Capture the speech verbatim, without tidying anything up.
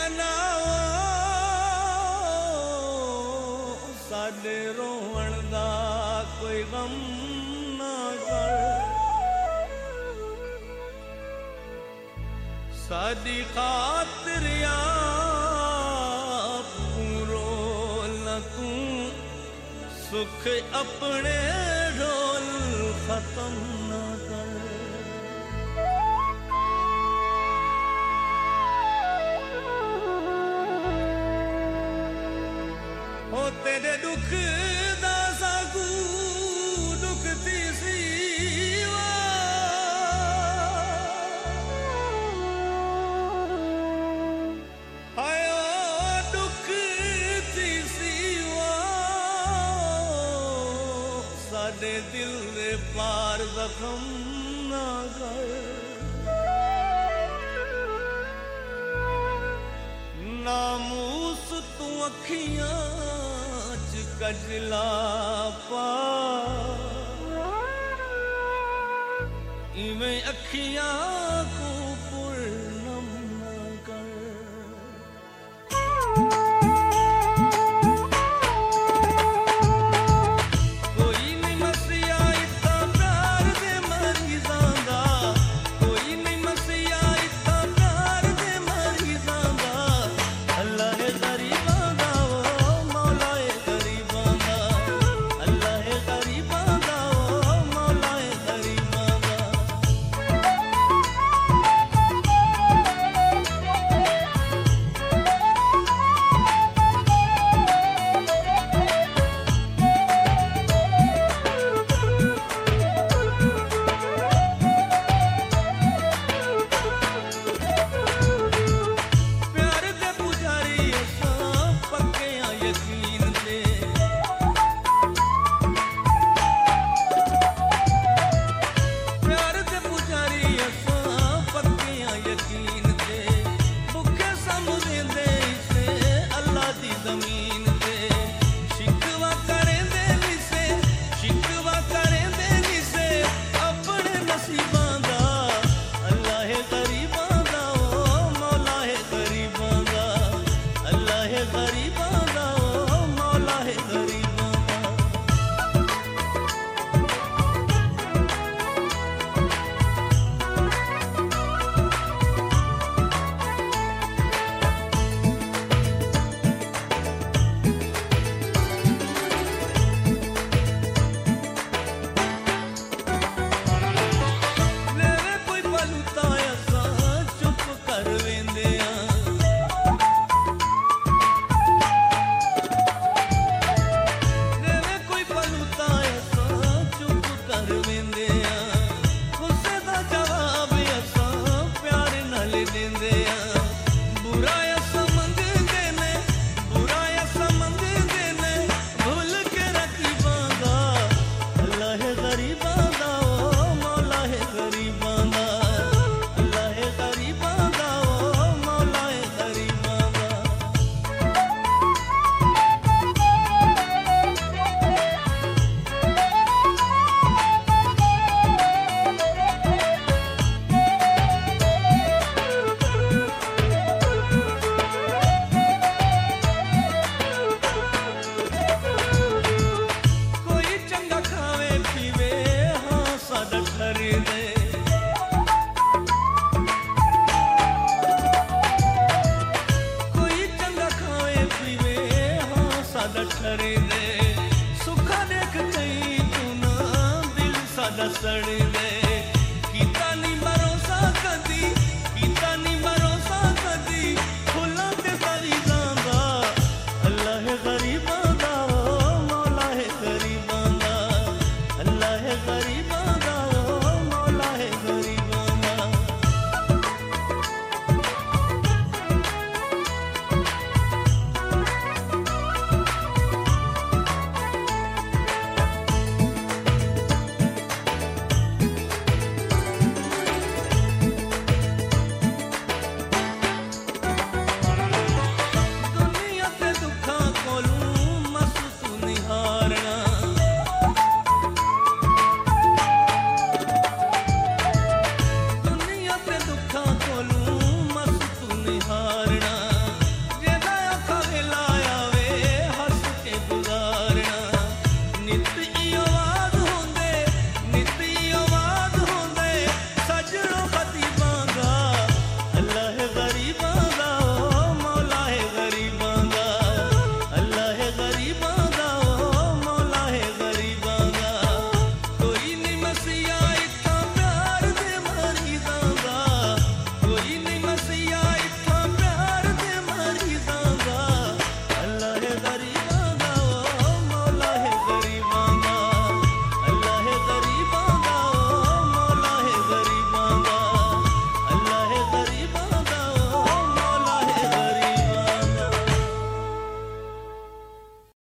ना साडे रोवण दा कोई गम ना कर, साडी खातिर या पूरो न तू सुख अपने ढोल खत्म ना कर। हो तेरे दुख दा सागू दुख दी सीवा, हाय ओ दुख दी सीवा साडे दिल दे पार जख्म ना कर। नामूस तू अखियां च कजला पा, इवें अखियां को पूर्णम ना कर। कोई नहीं मसिया इतना प्यार दे मरीज़ां दा, कोई नहीं मसिया इतना प्यार दे मरीज़ां दा। अल्लाह है गरीबां दा ओ मौला है गरीबां दा, अल्लाह है गरीबां दा ओ मौला है गरीबां दा। प्यार दे पुजारी असां पक्के आ यकीन दे, प्यार दे पुजारी असां पक्के आ यकीन दे। भुखे समझेंदे इसे अल्लाह दी ज़मीन ते, शिकवा करेंदे निसे शिकवा करेंदे निसे अपने नसीबां दा। अल्लाह है गरीबां दा ओ मौला है गरीबां दा, अल्लाह है गरीबां दा ओ मौला है गरीबां दा। मेरे कोई पलूता असां चुप कर वेंदे आ, मेरे कोई पलूता असां चुप कर वेंदे आ। गुस्से दा जवाब असां प्यार नाल देंदे आ। बुराया समझदे ने बुराया समझदे ने भूल के रकीबां दा। अल्लाह है गरीबां दा ओ मौला है गरीबां दा, अल्लाह है गरीबां दा ओ मौला है गरीबां दा। कोई चंगा खावे पीवे हाँ साडा खरीदे, कोई चंगा खावे पीवे हाँ साडा खरीदे। सुखा देख कहीं तू ना दिल साडा सड़े